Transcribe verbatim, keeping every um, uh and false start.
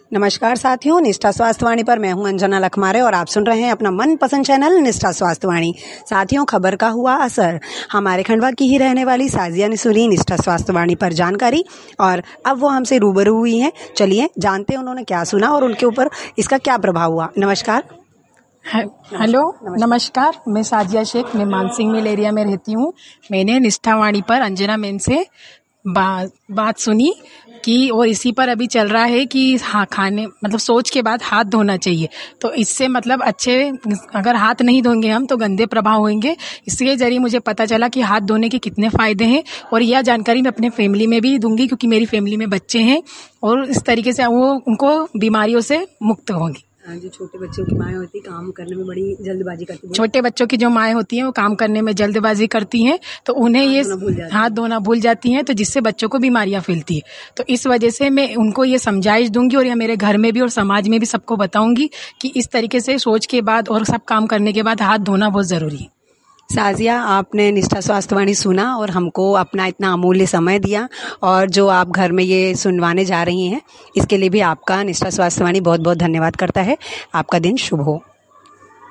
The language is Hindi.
नमस्कार साथियों, निष्ठा स्वास्थ्य वाणी पर मैं हूं अंजना लखमारे और आप सुन रहे हैं अपना मनपसंद चैनल निष्ठा स्वास्थ्य वाणी। साथियों, खबर का हुआ असर। हमारे खंडवा की ही रहने वाली साजिया ने सुनी निष्ठा स्वास्थ्य वाणी पर जानकारी और अब वो हमसे रूबरू हुई हैं। चलिए जानते हैं उन्होंने क्या सुना और उनके ऊपर इसका क्या प्रभाव हुआ। नमस्कार। हेलो, नमस्कार। मैं साजिया शेख, मैं मानसिंह मिल एरिया में रहती हूँ। मैंने निष्ठा वाणी पर अंजना मैम से बा, बात सुनी कि और इसी पर अभी चल रहा है कि हाँ, खाने मतलब सोच के बाद हाथ धोना चाहिए। तो इससे मतलब अच्छे, अगर हाथ नहीं धोएंगे हम तो गंदे प्रभाव होंगे। इसके जरिए मुझे पता चला कि हाथ धोने के कितने फायदे हैं और यह जानकारी मैं अपने फैमिली में भी दूंगी, क्योंकि मेरी फैमिली में बच्चे हैं और इस तरीके से वो उनको बीमारियों से मुक्त होंगे। जो छोटे बच्चों की माएँ होती काम करने में बड़ी जल्दबाजी करती हैं। छोटे बच्चों की जो माएँ होती हैं वो काम करने में जल्दबाजी करती हैं, तो उन्हें ये हाथ धोना भूल जाती हैं, तो जिससे बच्चों को बीमारियां फैलती है। तो इस वजह से मैं उनको ये समझाइश दूंगी और यह मेरे घर में भी और समाज में भी सबको बताऊंगी कि इस तरीके से सोच के बाद और सब काम करने के बाद हाथ धोना बहुत जरूरी है। साजिया, आपने निष्ठा स्वास्थ्य वाणी सुना और हमको अपना इतना अमूल्य समय दिया, और जो आप घर में ये सुनवाने जा रही हैं इसके लिए भी आपका निष्ठा स्वास्थ्य वाणी बहुत बहुत धन्यवाद करता है। आपका दिन शुभ हो।